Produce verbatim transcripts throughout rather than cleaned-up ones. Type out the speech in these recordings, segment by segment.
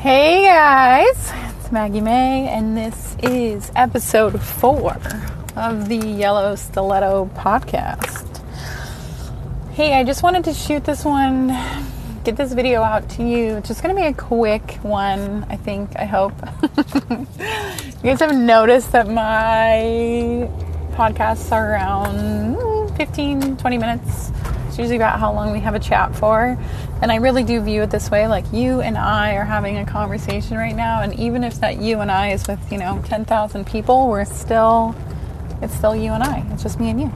Hey guys, it's Maggie May, and this is episode four of the Yellow Stiletto podcast. Hey, I just wanted to shoot this one, get this video out to you. It's just going to be a quick one, I think, I hope. You guys have noticed that my podcasts are around fifteen, twenty minutes. It's usually about how long we have a chat for. And I really do view it this way, like you and I are having a conversation right now, and even if that you and I is with, you know, ten thousand people, we're still, it's still you and I. It's just me and you.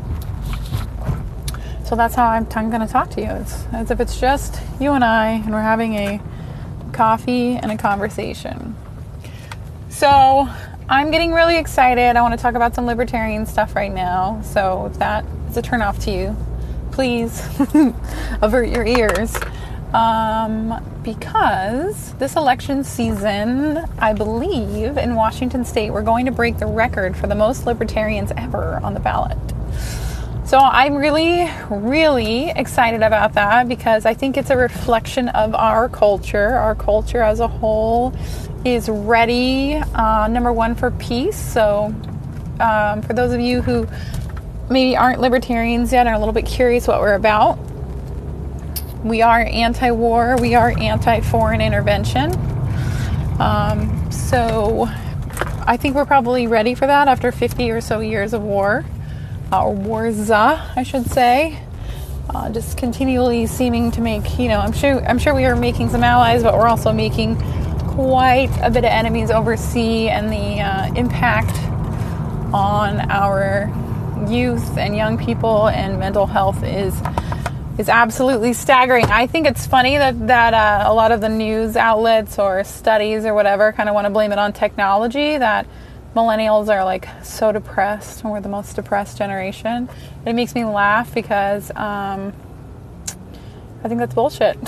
So that's how I'm, I'm going to talk to you. It's as if it's just you and I, and we're having a coffee and a conversation. So I'm getting really excited. I want to talk about some libertarian stuff right now. So if that is a turn off to you, please avert your ears. Um, because this election season, I believe in Washington State, we're going to break the record for the most libertarians ever on the ballot. So I'm really, really excited about that because I think it's a reflection of our culture. Our culture as a whole is ready, uh, number one, for peace. So um, for those of you who maybe aren't libertarians yet and are a little bit curious what we're about, we are anti-war. We are anti-foreign intervention. Um, so I think we're probably ready for that after fifty or so years of war, uh, or wars, I should say. Uh, just continually seeming to make, you know, I'm sure, I'm sure we are making some allies, but we're also making quite a bit of enemies overseas, and the uh, impact on our youth and young people and mental health is is absolutely staggering. I think it's funny that, that uh, a lot of the news outlets or studies or whatever kind of want to blame it on technology, that millennials are like so depressed and we're the most depressed generation. It makes me laugh because um, I think that's bullshit.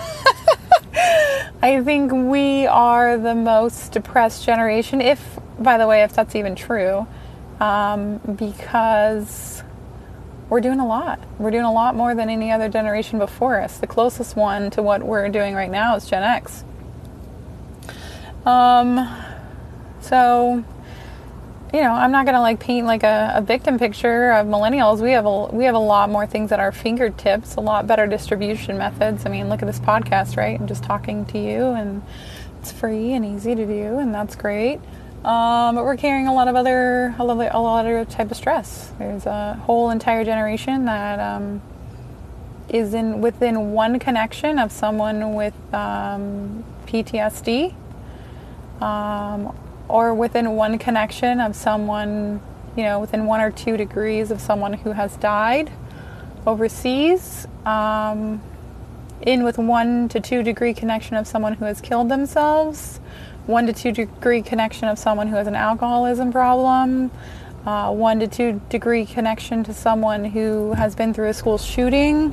I think we are the most depressed generation, if, by the way, if that's even true, um, because we're doing a lot. We're doing a lot more than any other generation before us. The closest one to what we're doing right now is Gen X. Um, so, you know, I'm not going to like paint like a, a victim picture of millennials. We have a, we have a lot more things at our fingertips, a lot better distribution methods. I mean, look at this podcast, right? I'm just talking to you, and it's free and easy to do, and that's great. Um, but we're carrying a lot of other, a lot of, a lot of type of stress. There's a whole entire generation that um, is in within one connection of someone with um, P T S D, um, or within one connection of someone, you know, within one or two degrees of someone who has died overseas, um, in with one to two degree connection of someone who has killed themselves, one to two degree connection of someone who has an alcoholism problem, uh, one to two degree connection to someone who has been through a school shooting.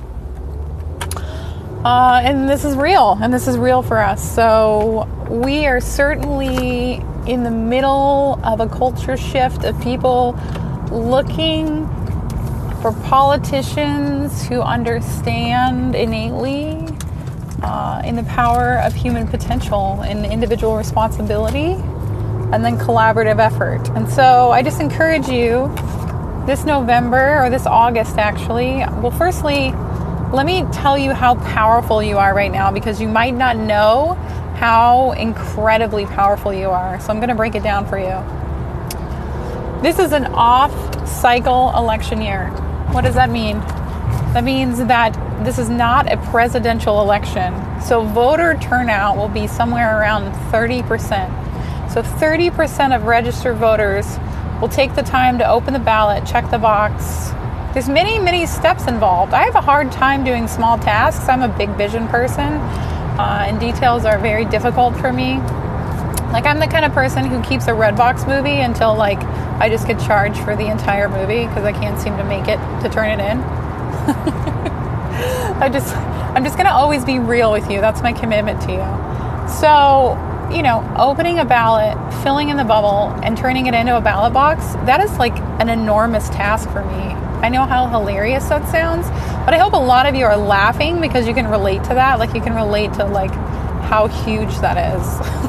Uh, and this is real, and this is real for us. So we are certainly in the middle of a culture shift of people looking for politicians who understand innately Uh, in the power of human potential and individual responsibility, and then collaborative effort. And so I just encourage you this November, or this August actually, well, firstly, let me tell you how powerful you are right now, because you might not know how incredibly powerful you are. So I'm going to break it down for you. This is an off-cycle election year. What does that mean? That means that this is not a presidential election. So voter turnout will be somewhere around thirty percent. So thirty percent of registered voters will take the time to open the ballot, check the box. There's many, many steps involved. I have a hard time doing small tasks. I'm a big vision person, uh, and details are very difficult for me. Like, I'm the kind of person who keeps a Redbox movie until, like, I just get charged for the entire movie because I can't seem to make it to turn it in. I just, I'm just going to always be real with you. That's my commitment to you. So, you know, opening a ballot, filling in the bubble, and turning it into a ballot box, that is like an enormous task for me. I know how hilarious that sounds, but I hope a lot of you are laughing because you can relate to that. Like, you can relate to, like, how huge that is.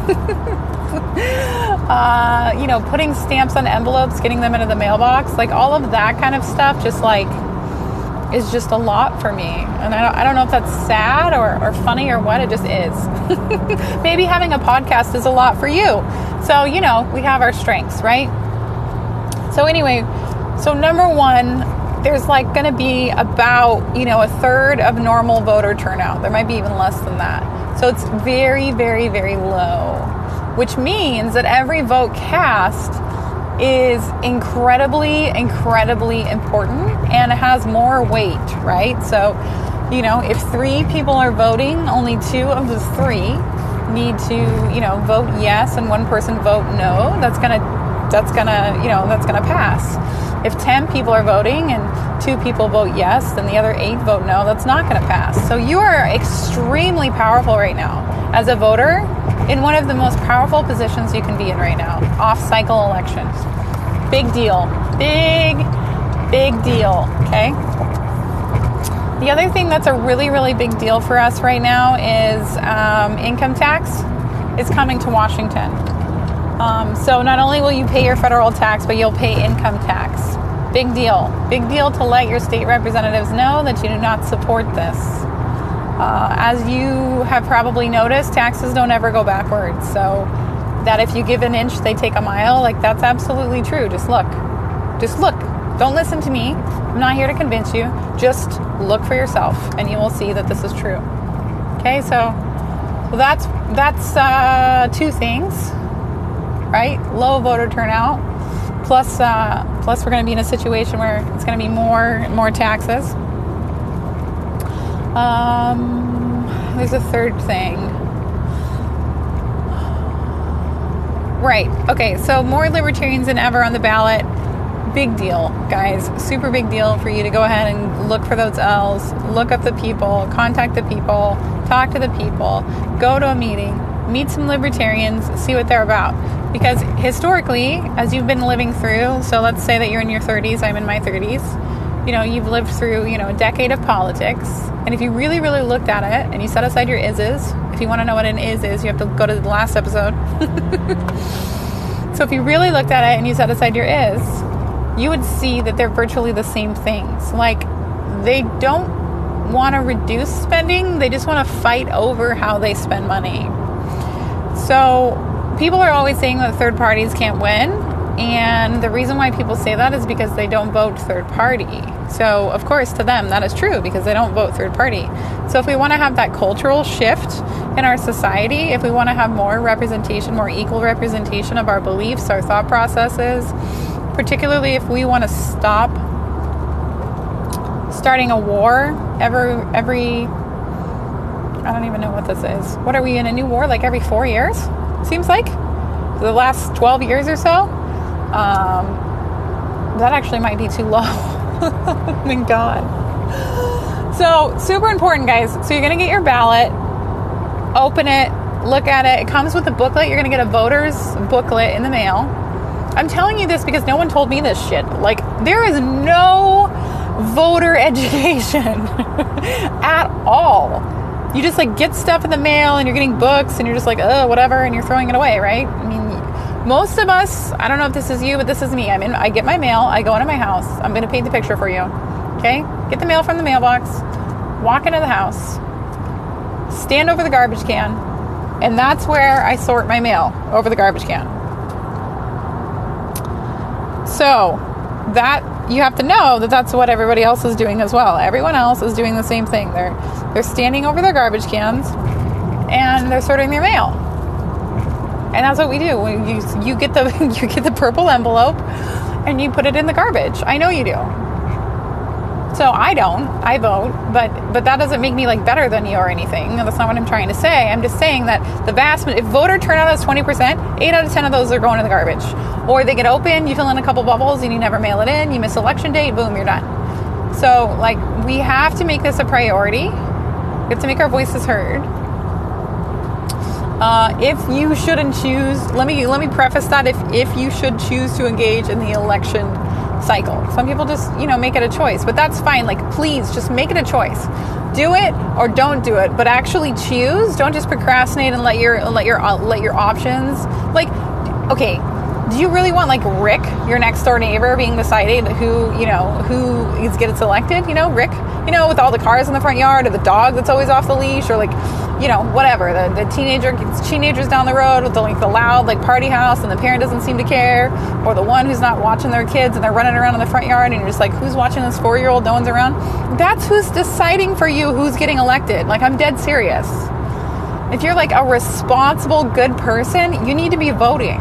uh, you know, putting stamps on envelopes, getting them into the mailbox, like all of that kind of stuff just like is just a lot for me. And I don't, I don't know if that's sad or, or funny or what, it just is. Maybe having a podcast is a lot for you. So, you know, we have our strengths, right? So anyway, so number one, there's like going to be about, you know, a third of normal voter turnout. There might be even less than that. So it's very, very, very low, which means that every vote cast is incredibly, incredibly important and has more weight, right? So, you know, if three people are voting, only two of the three need to, you know, vote yes and one person vote no. That's going to that's gonna, you know, that's gonna pass. If ten people are voting and two people vote yes, then the other eight vote no, that's not gonna pass. So you are extremely powerful right now as a voter in one of the most powerful positions you can be in right now. Off-cycle elections. Big deal. Big, big deal, okay? The other thing that's a really, really big deal for us right now is um, income tax is coming to Washington. Um, so not only will you pay your federal tax, but you'll pay income tax. Big deal. Big deal to let your state representatives know that you do not support this. Uh, as you have probably noticed, taxes don't ever go backwards. So that if you give an inch, they take a mile, like that's absolutely true. Just look. Just look. Don't listen to me. I'm not here to convince you. Just look for yourself and you will see that this is true. Okay, so well, that's, that's uh, two things. Right? Low voter turnout. Plus, uh, plus we're going to be in a situation where it's going to be more, more taxes. Um, there's a third thing. Right. Okay. So more libertarians than ever on the ballot. Big deal, guys. Super big deal for you to go ahead and look for those L's. Look up the people. Contact the people. Talk to the people. Go to a meeting. Meet some libertarians. See what they're about. Because historically, as you've been living through, so let's say that you're in your thirties, I'm in my thirties, you know, you've lived through, you know, a decade of politics. And if you really, really looked at it and you set aside your is-is, if you want to know what an is is, you have to go to the last episode. So if you really looked at it and you set aside your is, you would see that they're virtually the same things. Like, they don't want to reduce spending, they just want to fight over how they spend money. So people are always saying that third parties can't win, and the reason why people say that is because they don't vote third party. So, of course, to them, that is true because they don't vote third party. So if we want to have that cultural shift in our society, if we want to have more representation, more equal representation of our beliefs, our thought processes, particularly if we want to stop starting a war every, every, I don't even know what this is. What are we in a new war? Like every four years? Seems like the last twelve years or so. Um, that actually might be too low. Oh my God. So super important, guys. So you're going to get your ballot, open it, look at it. It comes with a booklet. You're going to get a voter's booklet in the mail. I'm telling you this because no one told me this shit. Like, there is no voter education at all. You just like get stuff in the mail and you're getting books and you're just like, oh, whatever, and you're throwing it away, right? I mean, most of us, I don't know if this is you, but this is me. I'm in, I get my mail, I go into my house. I'm going to paint the picture for you. Okay? Get the mail from the mailbox, walk into the house, stand over the garbage can, and that's where I sort my mail, over the garbage can. So that, you have to know that that's what everybody else is doing as well. Everyone else is doing the same thing. They're they're standing over their garbage cans and they're sorting their mail. And that's what we do. When you you get the you get the purple envelope and you put it in the garbage. I know you do. So I don't. I vote, but but that doesn't make me like better than you or anything. That's not what I'm trying to say. I'm just saying that the vast if voter turnout is twenty percent, eight out of ten of those are going in the garbage. Or they get open, you fill in a couple bubbles and you never mail it in, you miss election date, boom, you're done. So like we have to make this a priority. We have to make our voices heard. Uh, if you shouldn't choose, let me let me preface that if if you should choose to engage in the election cycle. Some people just, you know, make it a choice, but that's fine. Like, please just make it a choice. do it or don't do it, but actually choose. Don't just procrastinate and let your let your uh, let your options, like, okay, do you really want like Rick, your next door neighbor, being decided who, you know, who is getting selected? You know, Rick, you know, with all the cars in the front yard, or the dog that's always off the leash, or like, you know, whatever, the, the teenager teenagers down the road with the like the loud like party house and the parent doesn't seem to care, or the one who's not watching their kids and they're running around in the front yard and you're just like, who's watching this four-year-old? No one's around. That's who's deciding for you who's getting elected. Like, I'm dead serious. If you're like a responsible, good person, you need to be voting.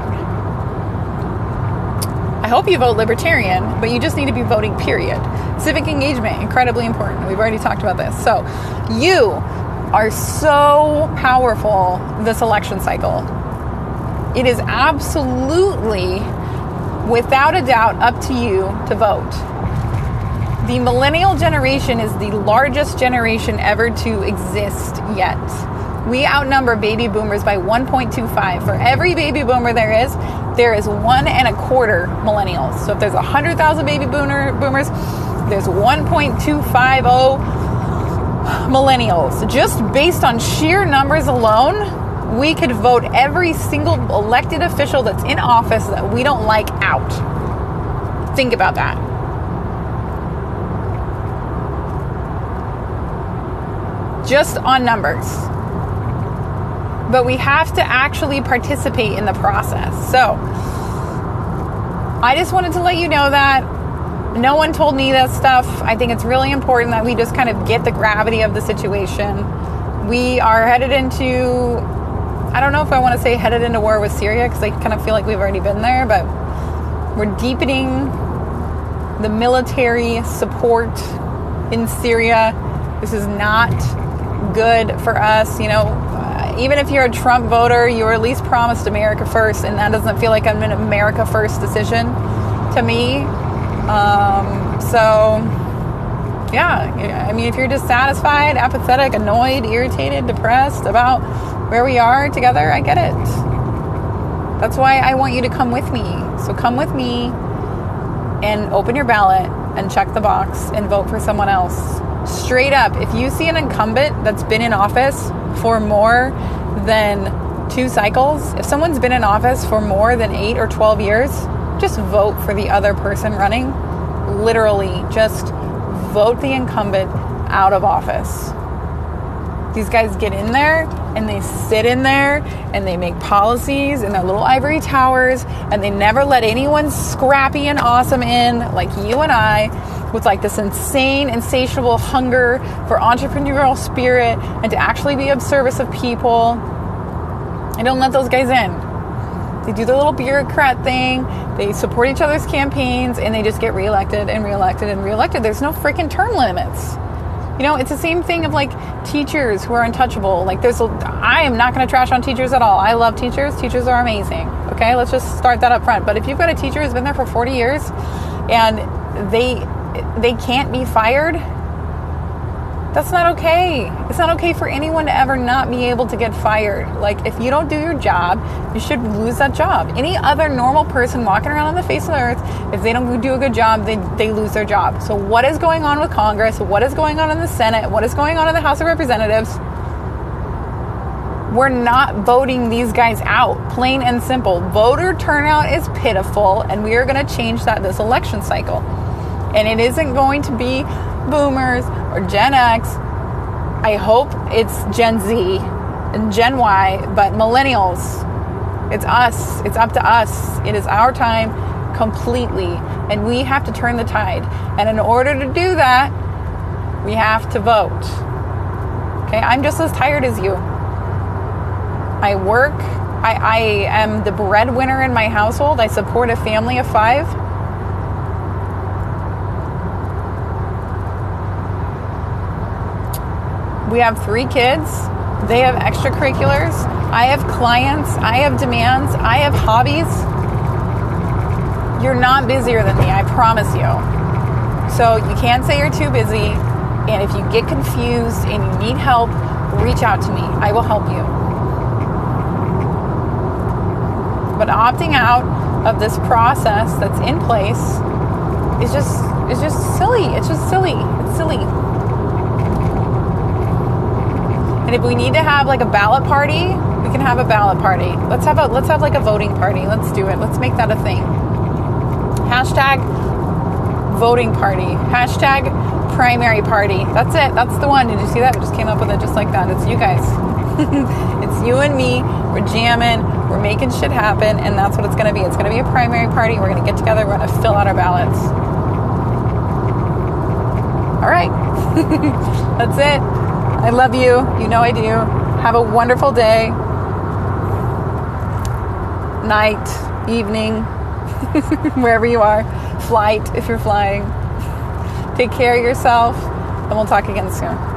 I hope you vote Libertarian, but you just need to be voting, period. Civic engagement, incredibly important. We've already talked about this. So you are so powerful this election cycle. It is absolutely, without a doubt, up to you to vote. The millennial generation is the largest generation ever to exist yet. We outnumber baby boomers by one point two five. For every baby boomer there is, there is one and a quarter millennials. So if there's one hundred thousand baby boomer boomers, there's one point two five zero millennials. Just based on sheer numbers alone, we could vote every single elected official that's in office that we don't like out. Think about that. Just on numbers. But we have to actually participate in the process. So I just wanted to let you know that no one told me this stuff. I think it's really important that we just kind of get the gravity of the situation. We are headed into, I don't know if I want to say headed into war with Syria, because I kind of feel like we've already been there, but we're deepening the military support in Syria. This is not good for us. You know, even if you're a Trump voter, you were at least promised America first, and that doesn't feel like an America first decision to me. Um, so, yeah, I mean, if you're dissatisfied, apathetic, annoyed, irritated, depressed about where we are together, I get it. That's why I want you to come with me. So come with me and open your ballot and check the box and vote for someone else. Straight up, if you see an incumbent that's been in office for more than two cycles, if someone's been in office for more than eight or twelve years, just vote for the other person running. Literally, just vote the incumbent out of office. These guys get in there and they sit in there and they make policies in their little ivory towers, and they never let anyone scrappy and awesome in like you and I, with like this insane, insatiable hunger for entrepreneurial spirit and to actually be of service of people. I don't let those guys in. They do their little bureaucrat thing. They support each other's campaigns, and they just get reelected and reelected and reelected. There's no freaking term limits. You know, it's the same thing of like teachers who are untouchable. Like there's, a, I am not going to trash on teachers at all. I love teachers. Teachers are amazing. Okay, let's just start that up front. But if you've got a teacher who's been there for forty years and they they can't be fired, that's not okay. It's not okay for anyone to ever not be able to get fired. Like, if you don't do your job, you should lose that job. Any other normal person walking around on the face of the earth, if they don't do a good job, they, they lose their job. So what is going on with Congress? What is going on in the Senate? What is going on in the House of Representatives? We're not voting these guys out, plain and simple. Voter turnout is pitiful, and we are going to change that this election cycle. And it isn't going to be boomers or Gen X. I hope it's Gen Z and Gen Y, but millennials, it's us. It's up to us. It is our time completely, and we have to turn the tide. And in order to do that, we have to vote. Okay, I'm just as tired as you. I work. I, I am the breadwinner in my household. I support a family of five. We have three kids. They have extracurriculars. I have clients. I have demands. I have hobbies. You're not busier than me, I promise you. So you can't say you're too busy. And if you get confused and you need help, reach out to me. I will help you. But opting out of this process that's in place is just is just silly. It's just silly. It's silly. And if we need to have like a ballot party, we can have a ballot party. Let's have a let's have like a voting party. Let's do it. Let's make that a thing. Hashtag voting party. Hashtag primary party. That's it. That's the one. Did you see that? We just came up with it just like that. It's you guys. It's you and me. We're jamming. We're making shit happen. And that's what it's going to be. It's going to be a primary party. We're going to get together. We're going to fill out our ballots. All right. That's it. I love you. You know I do. Have a wonderful day. Night. Evening. Wherever you are. Flight if you're flying. Take care of yourself. And we'll talk again soon.